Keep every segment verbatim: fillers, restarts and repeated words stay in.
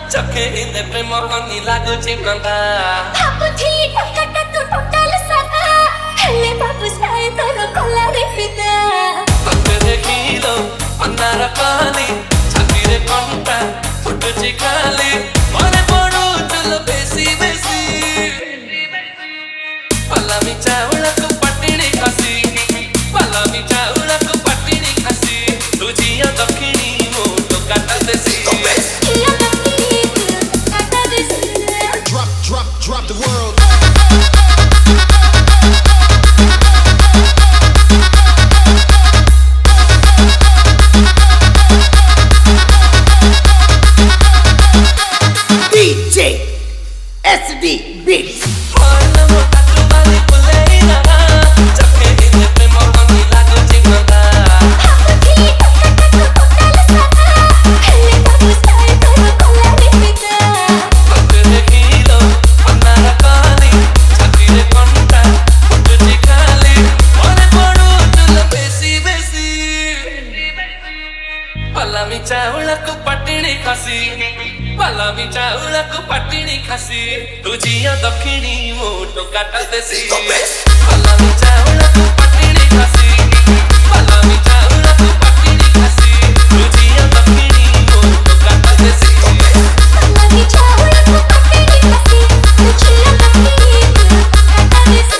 चखे इंदे प्रेम हनी लागुची नंदा भाबुथी टकाटा तू टोटल सारा हेले बाबू साए तोर कला रे फिदा तते देखिलो अन्नार पानी छाती रे कंटा फुटुची खाली मने पड़ू चलो बेसी बेसी पलामी चावला को पटिनी खसी पलामी चावला को पटिनी खसी तुझिया दक्षिणी मोटो काटा देसी Drop, drop, drop the world. D J S D Beats. पलामी Chawla को पटिनी खसी पलामी चावला को पटिनी खसी तुझिया दक्षिणी मोटो काटा देसी पलामी चावला को पटिनी खसी पलामी चावला को पटिनी खसी तुझिया दक्षिणी मोटो काटा देसी पलामी चावला को पटिनी खसी तुझिया दक्षिणी काटा देसी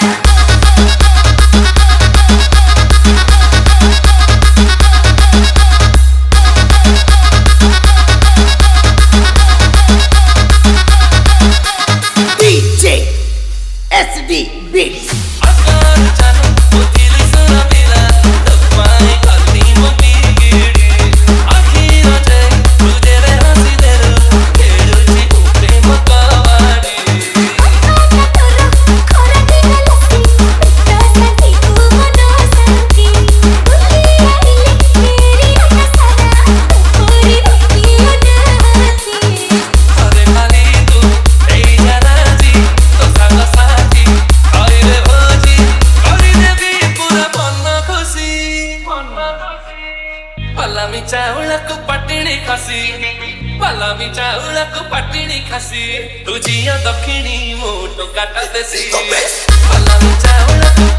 D J S D Beats. अकार जानो उतिली सुना मिला तबाई कल्ली मोटी गिरी आखिर जे तुझे रे हंसी देरो केरुची उठे मकावाड़ी खोरा दिन लस्सी पिता संती तू मनो संती बुलिया इले मेरी हटा सारा पूरी रोटी उनाती अरे खाली तू ए जराजी तो संग साथी आई रे भोजी करी देवी पूरा मन खुशी पलामी चावला को पटिनी खसी पलामी चावला को पटिनी खसी तुझिया दक्षिणी मोटो काटा देसी पलामी चावला को